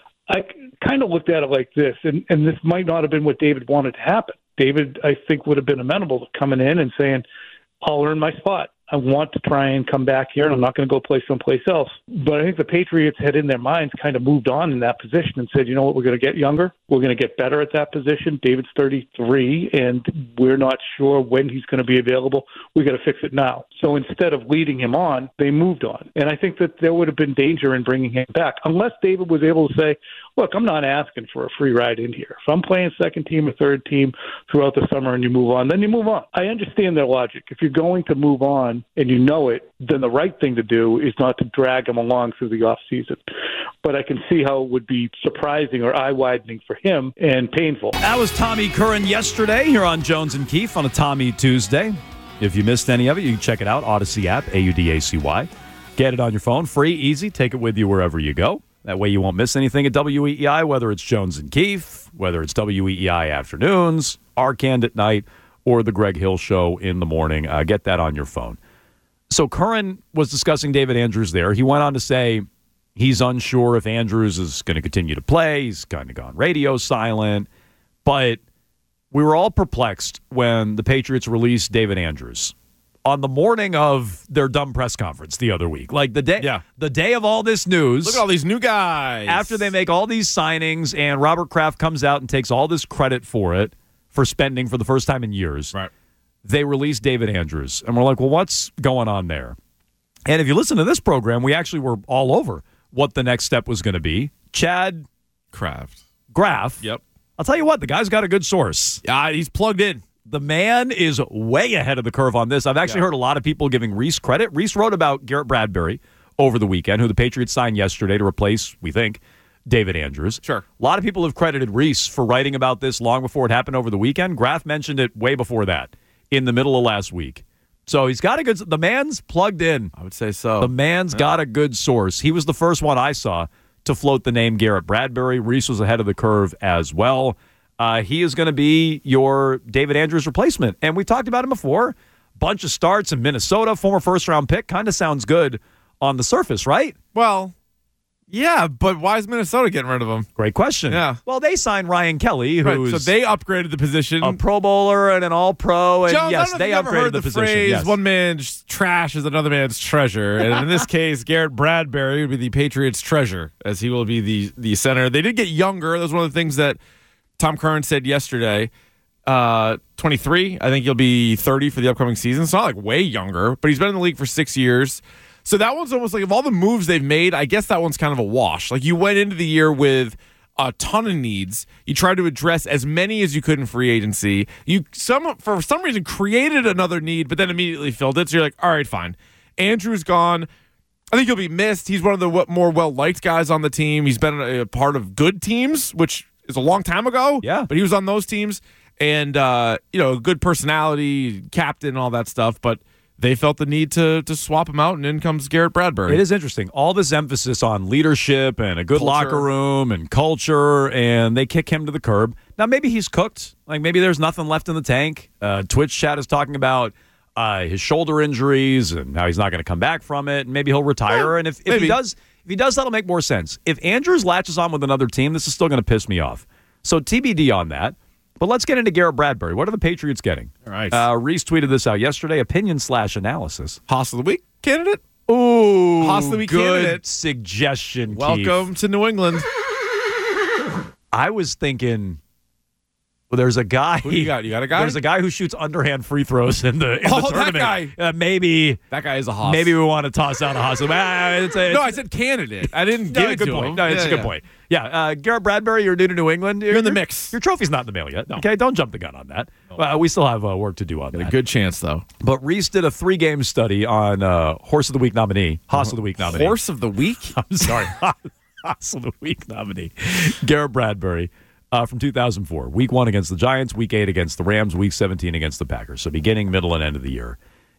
I kind of looked at it like this, and, and this might not have been what David wanted to happen. David, I think, would have been amenable to coming in and saying, I'll earn my spot. I want to try and come back here, and I'm not going to go play someplace else. But I think the Patriots had in their minds kind of moved on in that position and said, you know what, we're going to get younger. We're going to get better at that position. David's thirty-three, and we're not sure when he's going to be available. We got to fix it now. So instead of leading him on, they moved on. And I think that there would have been danger in bringing him back, unless David was able to say, look, I'm not asking for a free ride in here. If I'm playing second team or third team throughout the summer and you move on, then you move on. I understand their logic. If you're going to move on and you know it, then the right thing to do is not to drag him along through the off season. But I can see how it would be surprising or eye-widening for him and painful. That was Tommy Curran yesterday here on Jones and Keefe on a Tommy Tuesday. If you missed any of it, you can check it out. Odyssey app, A U D A C Y. Get it on your phone. Free, easy. Take it with you wherever you go. That way you won't miss anything at W E E I, whether it's Jones and Keefe, whether it's W E E I afternoons, Arcand at night, or the Greg Hill Show in the morning. Uh, get that on your phone. So Curran was discussing David Andrews there. He went on to say he's unsure if Andrews is going to continue to play. He's kind of gone radio silent. But we were all perplexed when the Patriots released David Andrews on the morning of their dumb press conference the other week. Like the day yeah. the day of all this news. Look at all these new guys. After they make all these signings and Robert Kraft comes out and takes all this credit for it, for spending for the first time in years. Right. They released David Andrews. And we're like, well, what's going on there? And if you listen to this program, we actually were all over what the next step was going to be. Chad Kraft. Graff. Yep. I'll tell you what, the guy's got a good source. Yeah, he's plugged in. The man is way ahead of the curve on this. I've actually yeah. heard a lot of people giving Reese credit. Reese wrote about Garrett Bradbury over the weekend, who the Patriots signed yesterday to replace, we think, David Andrews. Sure. A lot of people have credited Reese for writing about this long before it happened over the weekend. Graff mentioned it way before that, in the middle of last week. So he's got a good... The man's plugged in. I would say so. The man's yeah. got a good source. He was the first one I saw to float the name Garrett Bradbury. Reese was ahead of the curve as well. Uh, he is going to be your David Andrews replacement. And we talked about him before. Bunch of starts in Minnesota, former first-round pick. Kind of sounds good on the surface, right? Well, yeah, but why is Minnesota getting rid of him? Great question. Yeah. Well, they signed Ryan Kelly, who's... Right, so they upgraded the position. A Pro Bowler and an All-Pro. And Jones, yes, they upgraded the, the phrase, position. Yes. One man's trash is another man's treasure. And in this case, Garrett Bradbury would be the Patriots' treasure, as he will be the, the center. They did get younger. That was one of the things that Tom Curran said yesterday. Uh, twenty-three. I think he'll be thirty for the upcoming season. It's not like way younger, but he's been in the league for six years. So that one's almost like, of all the moves they've made, I guess that one's kind of a wash. Like, you went into the year with a ton of needs. You tried to address as many as you could in free agency. You some for some reason created another need, but then immediately filled it. So you're like, all right, fine. Andrew's gone. I think he'll be missed. He's one of the more well-liked guys on the team. He's been a part of good teams, which is a long time ago. Yeah. But he was on those teams. And, uh, you know, good personality, captain, all that stuff. But they felt the need to to swap him out, and in comes Garrett Bradbury. It is interesting. All this emphasis on leadership and a good culture. locker room and culture, and they kick him to the curb. Now, maybe he's cooked. Like, maybe there's nothing left in the tank. Uh, Twitch chat is talking about uh, his shoulder injuries and how he's not going to come back from it, and maybe he'll retire. Yeah, and if, if he does, if he does, that'll make more sense. If Andrews latches on with another team, this is still going to piss me off. So T B D on that. But let's get into Garrett Bradbury. What are the Patriots getting? All right. Uh, Reese tweeted this out yesterday. Opinion slash analysis. Hoss of the Week candidate? Ooh, Hoss of the Week good candidate. suggestion, Welcome Keith. to New England. I was thinking, well, there's a guy. Who you got? You got a guy? There's a guy who shoots underhand free throws in the, in oh, the tournament. That guy. Uh, maybe. That guy is a Hoss. Maybe we want to toss out a Hoss. Ah, it's a, it's, no, I said candidate. I didn't no, give it good to point. him. No, it's yeah, a good yeah. point. Yeah, uh, Garrett Bradbury, you're new to New England. You're, you're in the mix. Your trophy's not in the mail yet. No. Okay, don't jump the gun on that. No. Uh, we still have uh, work to do on Got that. a good chance, though. But Reese did a three-game study on uh, Horse of the Week nominee, Hoss of the Week nominee. Horse of the Week? I'm sorry. Hoss of the Week nominee. Garrett Bradbury uh, from two thousand four. Week one against the Giants, week eight against the Rams, week seventeen against the Packers. So beginning, middle, and end of the year.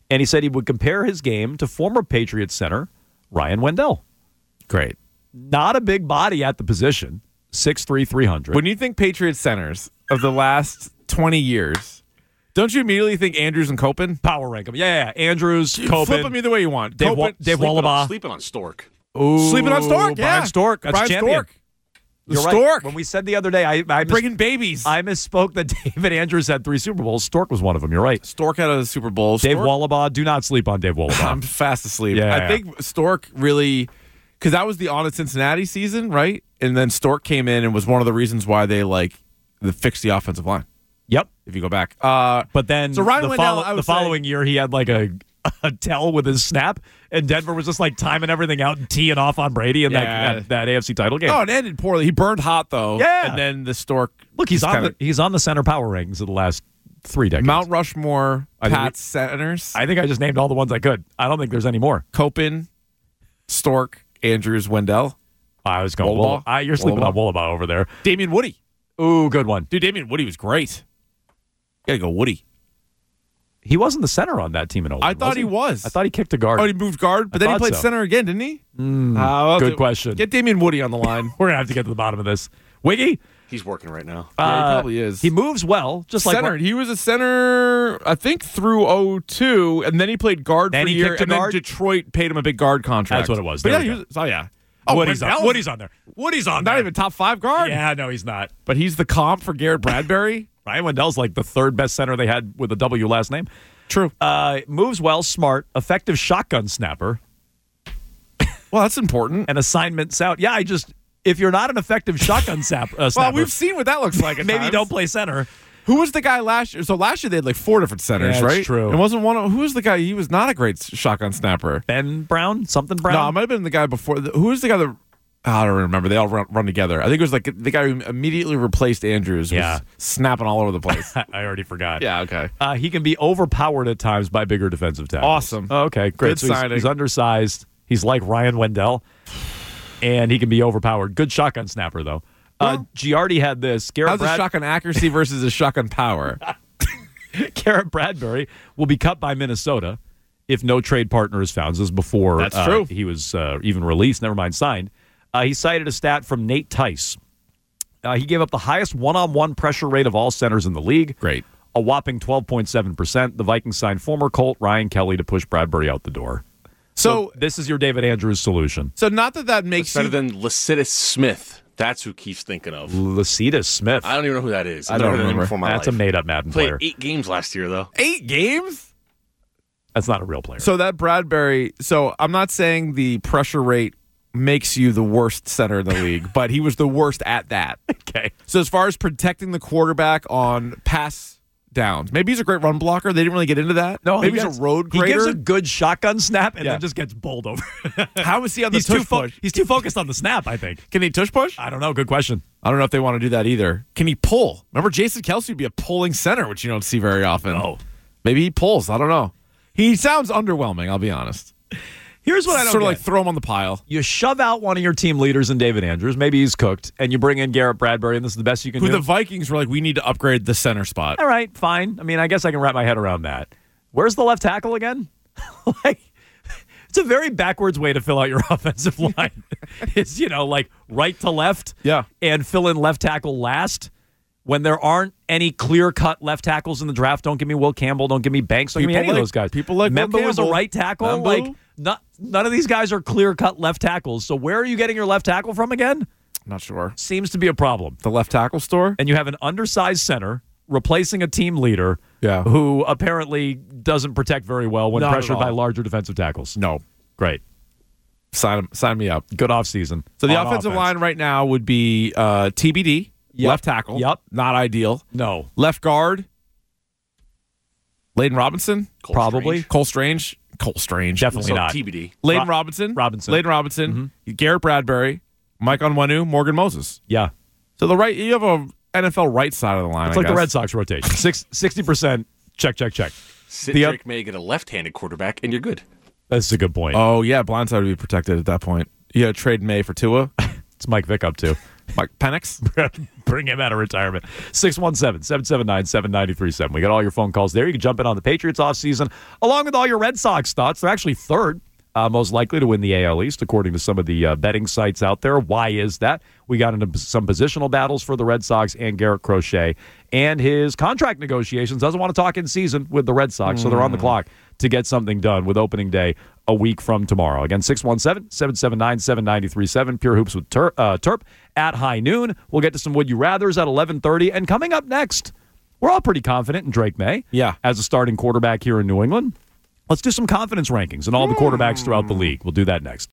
And he said he would compare his game to former Patriots center Ryan Wendell. Great. Not a big body at the position, six three, three hundred. When you think Patriots centers of the last twenty years, don't you immediately think Andrews and Copen? Power rank them. Yeah, yeah. Andrews, You Copen. Flip them either way you want. Dave, Copen, Wa- Dave Sleeping on, Wallabaugh. sleeping on Stork. Ooh, Sleeping on Stork, yeah. Brian Stork. That's Brian champion. Stork. The You're Stork. Right. When we said the other day, I, I mis- Bringing babies. I misspoke that David Andrews had three Super Bowls. Stork was one of them. You're right. Stork had a Super Bowl. Dave Stork, Wallabaugh. Do not sleep on Dave Wallabaugh. I'm fast asleep. Yeah, I yeah. think Stork really, because that was the on at Cincinnati season, right? And then Stork came in and was one of the reasons why they like the fixed the offensive line. Yep. If you go back, uh, But then So Ryan the, Wendell, follow- I would the following year, he had like a, a tell with his snap, and Denver was just like timing everything out and teeing off on Brady in Yeah. that, that that A F C title game. oh, it ended poorly. He burned hot though. Yeah. and then the Stork. Look, he's just on kinda- the he's on the center power rankings of the last three decades. Mount Rushmore, I think Pat centers. I think I just named all the ones I could. I don't think there's any more. Copen, Stork, Andrews, Wendell, I was going. Wallabaugh? Wall- I, you're sleeping on Wallabaugh over there. Damian Woody. Ooh, good one. Dude, Damian Woody was great. Gotta go Woody. He wasn't the center on that team in Oakland. I thought was he was. I thought he kicked a guard. Oh, he moved guard, but I then he thought played so. center again, didn't he? Mm, Uh, well, good to- question. Get Damian Woody on the line. We're gonna have to get to the bottom of this. Wiggy, He's working right now. Yeah, he uh, probably is. He moves well, just like center. He was a center, I think, through oh two, and then he played guard Then for a he year, kicked a and then guard? Detroit paid him a big guard contract. That's what it was. But There yeah, we he go. was, oh yeah. Oh, Woody's, on, Wendell? Woody's on there. Woody's on Not there. even top five guard. Yeah, no, he's not. But he's the comp for Garrett Bradbury. Ryan Wendell's like the third best center they had with a W last name. True. Uh, moves well, smart, effective shotgun snapper, Well, that's important. and assignments out. Yeah, I just if you're not an effective shotgun sap, uh, Well, snapper, we've seen what that looks like. At maybe times. don't play center. Who was the guy last year? So last year they had like four different centers, Yeah, it's right? true. It wasn't one of who was the guy? He was not a great shotgun snapper. Ben Brown, something Brown. No, it might have been the guy before. Who was the guy that? I don't remember. They all run, run together. I think it was like the guy who immediately replaced Andrews. Was Yeah. snapping all over the place. I already forgot. Yeah, okay. Uh, he can be overpowered at times by bigger defensive tackles. Awesome. Oh, okay, great. Good So he's, signing. he's undersized. He's like Ryan Wendell, and he can be overpowered. Good shotgun snapper, though. Uh, Well, Giardi had this. Garrett, How's Brad- a shotgun accuracy versus a shotgun power? Garrett Bradbury will be cut by Minnesota if no trade partner is found. This is before That's uh, true. he was uh, even released, never mind signed. Uh, he cited a stat from Nate Tice. Uh, he gave up the highest one-on-one pressure rate of all centers in the league. Great. A whopping twelve point seven percent. The Vikings signed former Colt Ryan Kelly to push Bradbury out the door. So, This is your David Andrews solution. so not that that makes It's better you. than Lecitus Smith. That's who Keith's thinking of. Lecitus Smith. I don't even know who that is. I I've don't never heard of him remember. before in my That's a life. made-up Madden Played player. eight games last year, though. Eight games? That's not a real player. So that Bradbury. So I'm not saying the pressure rate makes you the worst center in the league, but he was the worst at that. Okay. So as far as protecting the quarterback on pass downs, maybe he's a great run blocker. They didn't really get into that. No, maybe he he's gets- a road He grader. gives a good shotgun snap and Yeah. then just gets bowled over. How is he on the he's tush too fo- push? He's too focused on the snap, I think. Can he tush push? I don't know. Good question. I don't know if they want to do that either. Can he pull? Remember, Jason Kelsey would be a pulling center, which you don't see very often. No. Maybe he pulls. I don't know. He sounds underwhelming, I'll be honest. Here's what I don't Sort of get. like throw him on the pile. You shove out one of your team leaders in David Andrews. Maybe he's cooked, and you bring in Garrett Bradbury, and this is the best you can Who do. the Vikings were like, we need to upgrade the center spot. All right, fine. I mean, I guess I can wrap my head around that. Where's the left tackle again? like, it's a very backwards way to fill out your offensive line. It's, you know, like right to left Yeah. and fill in left tackle last. When there aren't any clear-cut left tackles in the draft, don't give me Will Campbell, don't give me Banks, don't give me People any of like- those guys. people like Will Memba was a Campbell. right tackle. Memba. Like, not, none of these guys are clear-cut left tackles. So where are you getting your left tackle from again? Not sure. Seems to be a problem. The left tackle store? And you have an undersized center replacing a team leader Yeah. who apparently doesn't protect very well when Not at pressured by all. larger defensive tackles. No. Great. Sign him, sign me up. Good offseason. So the On offensive offense. line right now would be uh, T B D, Yep. left tackle. Yep. Not ideal. No. Left guard, Layden Robinson. Cole Probably. Strange. Cole Strange. Cole Strange. Definitely So not. T B D. Layden Ro- Robinson. Robinson. Layden Robinson. Garrett Bradbury. Mike Onwenu. Morgan Moses. Yeah. So the right, you have a N F L right side of the line. It's I like the guess. Red Sox rotation. Six, sixty percent check, check, check. Sit The- Drake May get a left-handed quarterback, and you're good. That's a good point. Oh yeah, blindside would be protected at that point. You got to trade May for Tua. It's Mike Vick up to. Mike Penix. Bring him out of retirement. six one seven, seven seven nine, seven nine three seven. We got all your phone calls there. You can jump in on the Patriots offseason, along with all your Red Sox thoughts. They're actually third. Uh, most likely to win the A L East, according to some of the uh, betting sites out there. Why is that? We got into some positional battles for the Red Sox and Garrett Crochet. And his contract negotiations. Doesn't want to talk in season with the Red Sox, mm. so they're on the clock to get something done with opening day a week from tomorrow. Again, six one seven, seven seven nine, seven nine three seven. Pure Hoops with Ter- uh, Terp at high noon. We'll get to some Would You Rathers at eleven thirty. And coming up next, we're all pretty confident in Drake May yeah. as a starting quarterback here in New England. Let's do some confidence rankings and all the quarterbacks throughout the league. We'll do that next.